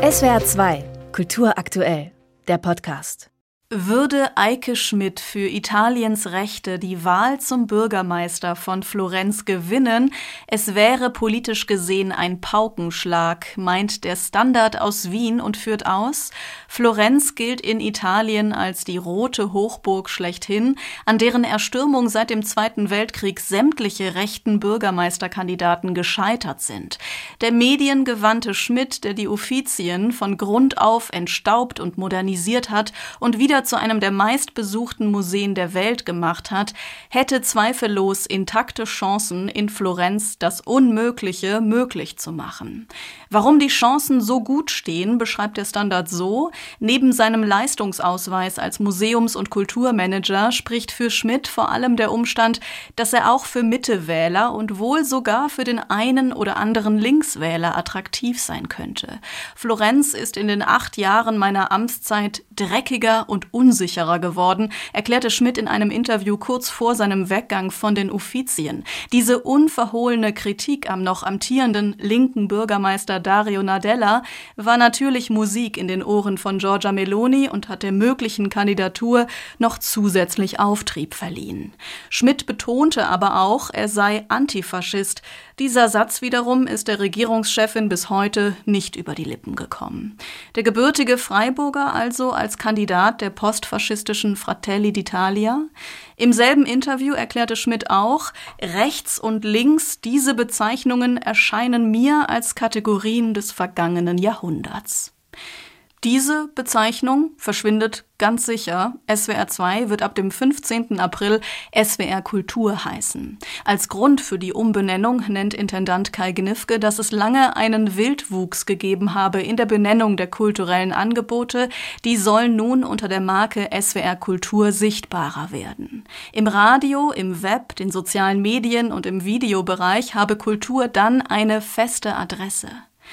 SWR 2 Kultur aktuell, der Podcast. Würde Eike Schmidt für Italiens Rechte die Wahl zum Bürgermeister von Florenz gewinnen, es wäre politisch gesehen ein Paukenschlag, meint der Standard aus Wien und führt aus: Florenz gilt in Italien als die rote Hochburg schlechthin, an deren Erstürmung seit dem Zweiten Weltkrieg sämtliche rechten Bürgermeisterkandidaten gescheitert sind. Der mediengewandte Schmidt, der die Uffizien von Grund auf entstaubt und modernisiert hat und wieder zu einem der meistbesuchten Museen der Welt gemacht hat, hätte zweifellos intakte Chancen, in Florenz das Unmögliche möglich zu machen. Warum die Chancen so gut stehen, beschreibt der Standard so: Neben seinem Leistungsausweis als Museums- und Kulturmanager spricht für Schmidt vor allem der Umstand, dass er auch für Mittewähler und wohl sogar für den einen oder anderen Linkswähler attraktiv sein könnte. Florenz ist in den 8 Jahren meiner Amtszeit dreckiger und unsicherer geworden, erklärte Schmidt in einem Interview kurz vor seinem Weggang von den Uffizien. Diese unverhohlene Kritik am noch amtierenden linken Bürgermeister Dario Nardella war natürlich Musik in den Ohren von Giorgia Meloni und hat der möglichen Kandidatur noch zusätzlich Auftrieb verliehen. Schmidt betonte aber auch, er sei Antifaschist. Dieser Satz wiederum ist der Regierungschefin bis heute nicht über die Lippen gekommen. Der gebürtige Freiburger also als Kandidat der postfaschistischen Fratelli d'Italia. Im selben Interview erklärte Schmidt auch: Rechts und links, diese Bezeichnungen erscheinen mir als Kategorien des vergangenen Jahrhunderts. Diese Bezeichnung verschwindet ganz sicher. SWR 2 wird ab dem 15. April SWR Kultur heißen. Als Grund für die Umbenennung nennt Intendant Kai Gnifke, dass es lange einen Wildwuchs gegeben habe in der Benennung der kulturellen Angebote. Die sollen nun unter der Marke SWR Kultur sichtbarer werden. Im Radio, im Web, den sozialen Medien und im Videobereich habe Kultur dann eine feste Adresse.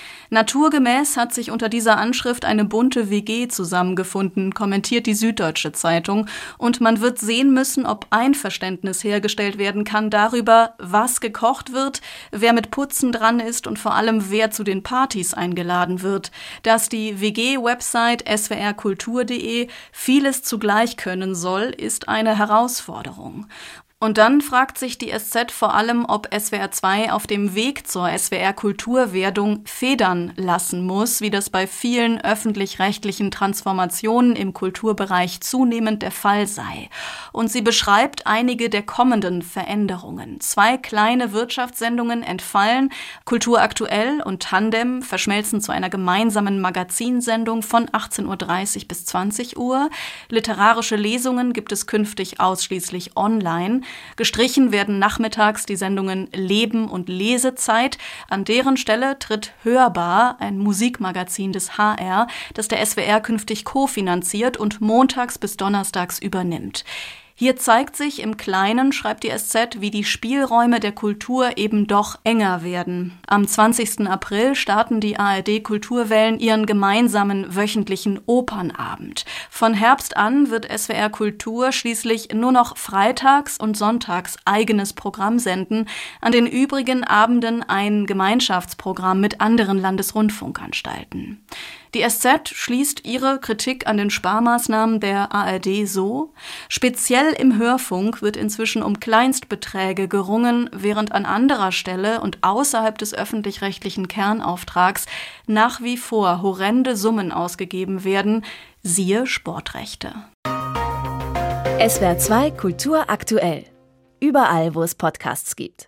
Naturgemäß hat sich unter dieser Anschrift eine bunte WG zusammengefunden, kommentiert die Süddeutsche Zeitung, und man wird sehen müssen, ob Einverständnis hergestellt werden kann darüber, was gekocht wird, wer mit Putzen dran ist und vor allem, wer zu den Partys eingeladen wird. Dass die WG-Website swrkultur.de vieles zugleich können soll, ist eine Herausforderung. Und dann fragt sich die SZ vor allem, ob SWR 2 auf dem Weg zur SWR-Kulturwerdung federn lassen muss, wie das bei vielen öffentlich-rechtlichen Transformationen im Kulturbereich zunehmend der Fall sei. Und sie beschreibt einige der kommenden Veränderungen. 2 kleine Wirtschaftssendungen entfallen, Kultur aktuell und Tandem verschmelzen zu einer gemeinsamen Magazinsendung von 18:30 bis 20 Uhr. Literarische Lesungen gibt es künftig ausschließlich online. Gestrichen werden nachmittags die Sendungen Leben und Lesezeit. An deren Stelle tritt Hörbar, ein Musikmagazin des HR, das der SWR künftig kofinanziert und montags bis donnerstags übernimmt. Hier zeigt sich im Kleinen, schreibt die SZ, wie die Spielräume der Kultur eben doch enger werden. Am 20. April starten die ARD-Kulturwellen ihren gemeinsamen wöchentlichen Opernabend. Von Herbst an wird SWR Kultur schließlich nur noch freitags und sonntags eigenes Programm senden, an den übrigen Abenden ein Gemeinschaftsprogramm mit anderen Landesrundfunkanstalten. Die SZ schließt ihre Kritik an den Sparmaßnahmen der ARD so: Speziell im Hörfunk wird inzwischen um Kleinstbeträge gerungen, während an anderer Stelle und außerhalb des öffentlich-rechtlichen Kernauftrags nach wie vor horrende Summen ausgegeben werden. Siehe Sportrechte. SWR 2 Kultur aktuell. Überall, wo es Podcasts gibt.